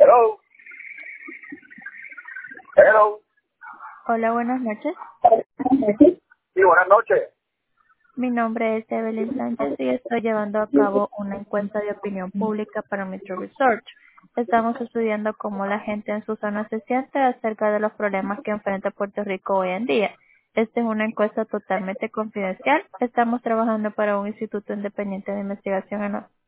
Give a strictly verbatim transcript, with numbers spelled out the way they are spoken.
Hello. Hello. Hola, buenas noches. Sí, buenas noches. Mi nombre es Evelyn Sánchez y estoy llevando a cabo una encuesta de opinión pública para Metro Research. Estamos estudiando cómo la gente en su zona se siente acerca de los problemas que enfrenta Puerto Rico hoy en día. Esta es una encuesta totalmente confidencial. Estamos trabajando para un instituto independiente de investigación en